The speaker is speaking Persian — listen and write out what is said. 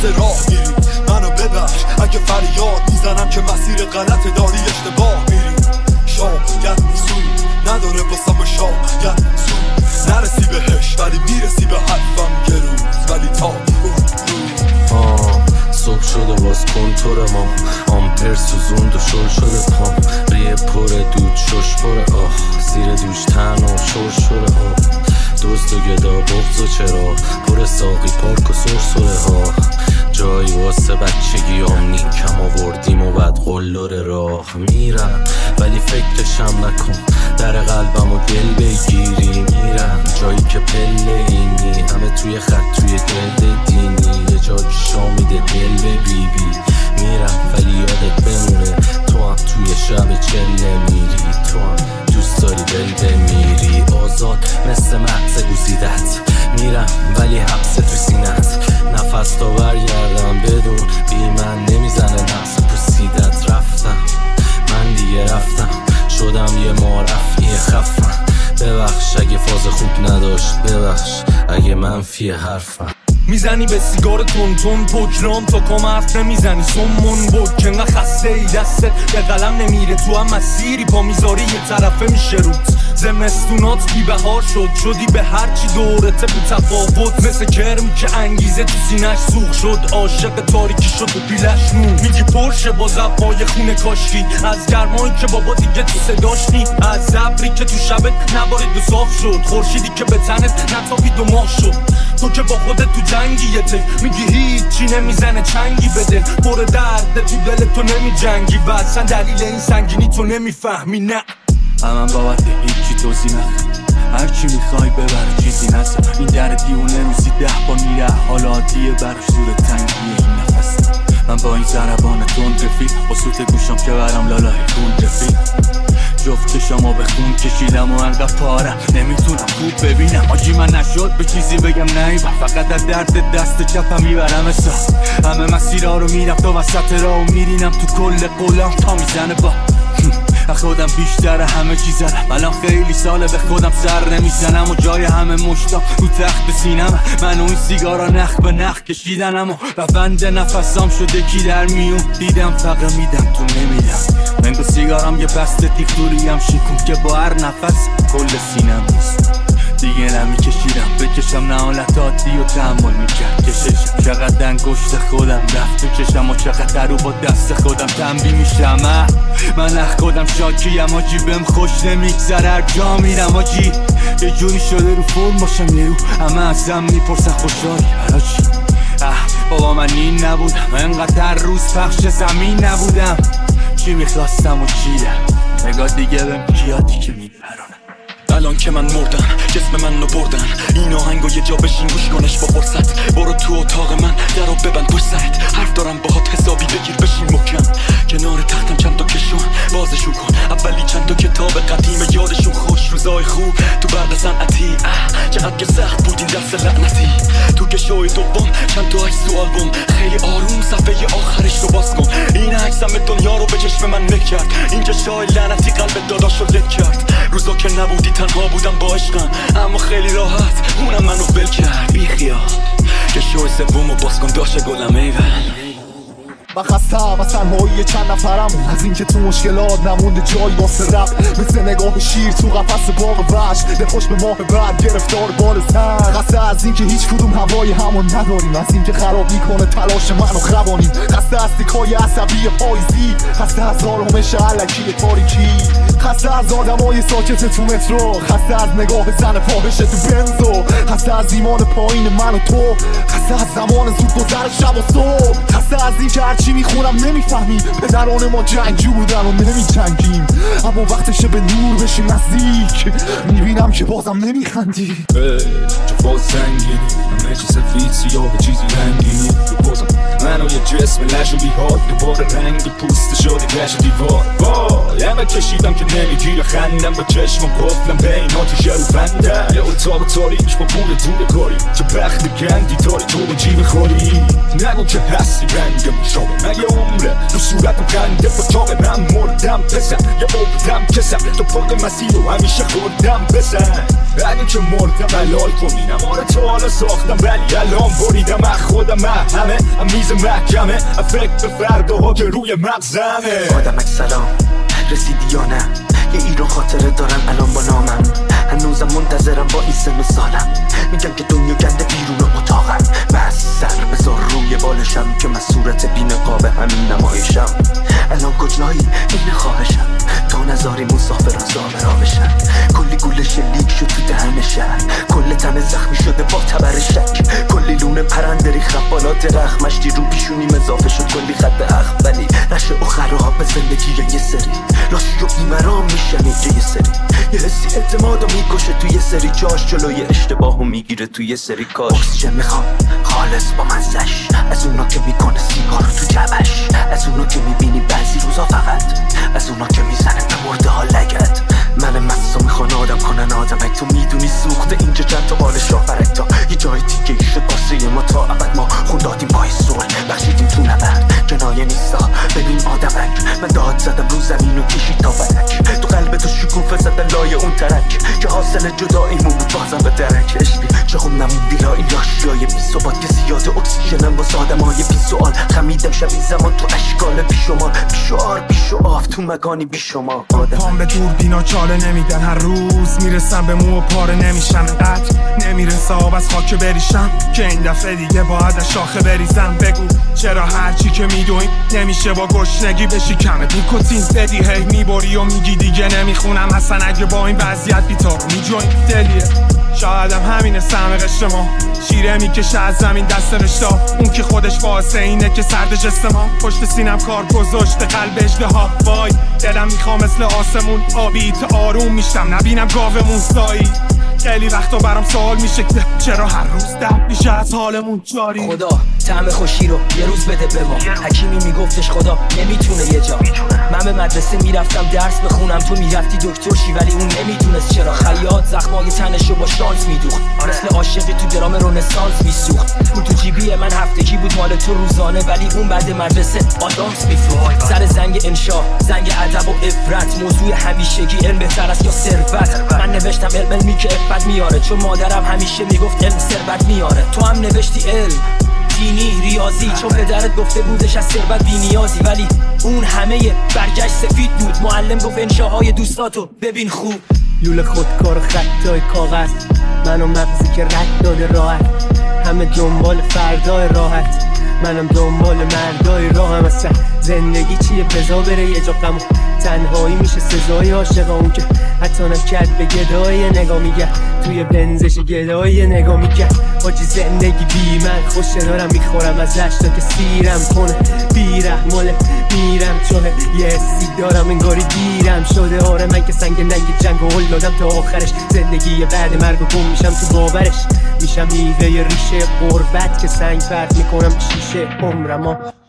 راه میری منو ببخش اگه فریاد میزنم که مسیر غلط داری اشتباه میری شاید سود نداره واسم شاید سود نرسی بهش ولی میرسی به حرفم یه روز ولی تا صبح شده باز کنتور ما آمپر سوزوند و شل شده پام ریه پره دود شش پره زیر دوش تن و شش شده دوست و گدا بغض و چرا پر ساقی پارک و سرسره ها جایی واسه بچگی نیکم آوردیم و بعد قلور راه میرم ولی فکرشم نکن در قلبم و دل بگیری میرم جایی که پله اینی همه توی خط توی دل دینی یه جا شا میده دل به بی بی میرم ولی یادت بمونه تو هم توی شب چله میری تو هم دوست داری دل بمیری آزاد مثل مغز گوزیدت میرم ولی حبس تو سینت نفس تا برگردم بدون بی من نمیزنه نفس پوسیدت رفتم من دیگه رفتم شدم یه معرفی خفم ببخش اگه فاز خوب نداشت ببخش اگه منفی حرفم میزنی به سیگار تون پوکرام تا کام حرف نمیزنی سمون بود که انقدر خسته ای دستت به قلم نمیره تو هم مسیری پا میذاری یه طرفه میشه روت زمستونات بی بهار شدی به هرچی دورته بی تفاوت مثل کرم که انگیزه تو سینش سوخ شد عاشق تاریکی شد و بیلش نون میگی پرشه با زبای خونه کاشکی از گرمایی که بابا دیگه تو صداش نی از ابری که تو شبت نبارید و صاف شد خورشیدی که به تنت نتابید و ماه شد تو که با خودت تو جنگیه میگی هیچی نمیزنه چنگی بده پر درده تو دل تو نمی جنگی و اصلا دلیل این سنگینی تو نمیفهمی نه من بابت هیچی توضیح نخواه هرچی میخوای ببر چیزی نسا این در دیونه میزی 10 بار میره حالاتیه براش زور تنگیه این نفس من با این ضربان تند رفیق با سوت گوشم که برم لالای خون رفیق جفت شما به خون کشیدم و انقدر پارم نمیتونم خوب ببینم آجی من نشد به چیزی بگم نیبم فقط از درد دست چپم میبرم حساب همه مسیرها رو میرم تا وسط راه و میرینم تو کل قولم تا میزنه با خودم بیشتر همه چیز دارم الان خیلی ساله به خودم سر نمیزنم و جای همه مشتام رو تخت سینم من و این سیگارا نخ به نخ کشیدنم و روند نفسام شده کی در میون دیدم فقر میدم تو نمیدم منگو سیگارم یه بسته تیختوری هم شکون که با هر نفس کل سینم نیست دیگه نمیکشیدم بکشم نهالت عادی و تحمل میکرد کششم چقدر انگشت خودم رفت تو چشم و چقدر رو با دست خودم تنبیه میشم من اخ خودم شاکیم آجی بهم خوش نمیگذره هر جا میرم آجی یه جوری شده رو فرم باشم یه رو همه ازم میپرسن خوشحالی هراچی بابا من این نبودم انقدر روز پخش زمین نبودم چی میخواستم و چیدم نگاه دیگه بهم کیادی که میپرونم الان که من مردم جسم من رو بردن این آهنگو یه جا بشین گوش کنش با فرصت برو تو اتاق من درو ببند پشت سرت حرف دارم باهات حسابی بگیر بشین محکم کنار تختم چند تا کشون بازشون کن اولی چند تا کتاب قدیم یادشون خوش روزای خوب تو برد صنعتی چقدر که سخت بود این درس لعنتی تو که شوی دوم چند تا عکس تو آلبوم خیلی آروم صفحه آخرش رو باز کن این عکسم دنیا رو به چشم من نکرد این که شای لعنتی قلب داداشو لک کرد روزا که نبودی تنها بودم با عشقم اما خیلی راحت اونم منو ول کرد بی خیال که شوی سومو باز کن داشه گلم ایول و خستم از تنهایی چند نفرم از اینکه تو مشکلات نمونده جایی واسه رفت مثل نگاه شیر تو قفس باغ وحش دلخوش به ماه بعد گرفتار بال سر خسته از اینکه هیچ کدوم هوای همون نداریم از اینکه خراب میکنه تلاش منو خوانیم خسته از تیکای عصبی پاییزی خسته از آرامش الکی تاریکی خسته از آدمای ساکت تو مترو خسته از نگاه زن فاحش تو بنزو خسته از ایمان پایین من و تو خسته از زمان زود گذر شب و صبح خسته از اینکه چی میخونم نمیفهمی پدران ما جنگجو بودن و نمیجنگیم اما وقتشه به نور بشیم نزدیک میبینم که بازم نمیخندی تو باز سنگینی همه چی سفید سیاه چیزی رنگینی تو بازم منو یه جسم لش و بیهاد دوباره رنگ پوست شده گشت دیوار وای همه کشیدم که نمیگیره خندم با چشمم قفلم بین آتیشه رو بندم یه اتاق تاریک با پول دور کاری چه بخت گندی داری تو به جیب خوری نگو که هستی رنگم شما مگه عمره تو صورتم خنده اتاق من مردم پسر یه بردم کسم تو پاق مسیر و همیشه خوردم بزن اگه که مردم حلال کنی نماره تو حالا ساختم ولی الان بریدم از خودم همه میز محکمه فکر به فرداها که روی مغزمه آدمک سلام رسیدی یا نه یه ایران خاطره دارن الان با نامم هنوزم منتظرم با این سن و سالم میگم که دنیا گنده بیرون اتاقم بس سر بذار روی بالشم که من صورت بی نقاب همین نمایشم الان کجایی این خواهشم تا نذاری مسافران زامرا بشن کلی گوله شلیک شد تو دهن شهر کل تن زخمی شده با تبر شک کلی لونه پرنده ریخت بالا درخت مشتی رو پیشونیم اضافه شد کلی خط اخم ولی نشه و خراب به زندگی یه سری لاشی و بیمرام میشن اینجا یه سری یه حسی اعتمادو میکشه تو یه سری جاش جلوی اشتباهو میگیره تو یه سری کاش اکسیژن میخوام خالص با مزش از اونا که میکنه سیگارو تو جبش از اونا که میبینی بعضی روزا فقط از اونا که میزنه به مرده ها لگت من مستو میخوان آدم کنن آدمک تو میدونی سوخته اینجا چند تا بال شاپرک تا یه جای دیگه شد واسه ما تا ابد ما خون دادیم پای سول بخشیدیم تو نبرد جنایه نیستا ببین آدمک من داد زدم رو زمین و کشید تا فلک تو قلب تو شکوفه زده لای اون ترک که حاصل جداییمون بود بازم به درک اشبی چه خوب نموندی لا این لاشیای بی ثبات که زیاده اکسیژنم واسه آدمای بی سوال خمیدم شبیه زمان تو اشکال بیشمار بیشعار بیشعاف تو مکانی بیشمار پام به دور بینا چاله نمیدن هر روز میرسم به مو و پاره نمیشم قد نمیرسه آب از خاک بریشم که این دفعه دیگه باید از شاخه بریزم بگو چرا هرچی که میدویم نمیشه با گشنگی بشی کمت نیکوتین بدی هی میبری و میگی دیگه نمیخونم اصلا اگه با این وضعیت بیتار میجوین دلیه شایدم همینه سهم قشت ما شیره میکشه از زمین دست رشتا اون که خودش واسه اینه که سرد جست ما پشت سینم کار گذاشته قلب اژدها وای دلم میخوام مثل آسمون آبیت آروم میشم نبینم گاومون سایی خیلی وقتا برام سوال میشه که چرا هر روز دب میشه از حالمون جاری خدا طعم خوشی رو یه روز بده به ما حکیمی میگفتش خدا نمیتونه یه جا من به مدرسه میرفتم درس بخونم تو میرفتی دکتر شی ولی اون نمیدونست چرا خیاط زخمای تنشو با شانس میدوخت مثل عاشقی تو درام رنسانس میسوخت اون تو جیبی من هفتگی بود مال تو روزانه ولی اون بعد مدرسه آدامس میفروخت سر زنگ انشا زنگ ادب و عبرت موضوع همیشگی علم بهتر است یا ثروت من نوشتم علم که عفت میاره چون مادرم همیشه میگفت علم ثروت میاره تو هم نوشتی علم دینی ریاضی چون پدرت گفته بودش از ثروت بی‌نیازی ولی اون همه برگشت سفید بود معلم گفت انشاهای دوستاتو ببین خوب لوله خودکار و خطای کاغذ منو مغزی که رد داده راحت همه دنبال فردای راحت منم دنبال مردای راهم اصلا زندگی چیه بزا بره یه جا غم تنهایی میشه سزای عاشقا اون که حتی نکرد به گدای نگاه میگه توی بنزش گدای نگاه میگه حاجی زندگی بی من خوشه دارم میخورم ازش تا که سیرم کنه بیرحماله میرم چون یه حسی دارم انگاری دیرم شده آره من که سنگ ننگ جنگ و هل دادم تا آخرش زندگی بعد مرگ و گم میشم تو باورش میشم میوه ریشه قربت که سنگ پرت میکنم به شیشه عمرم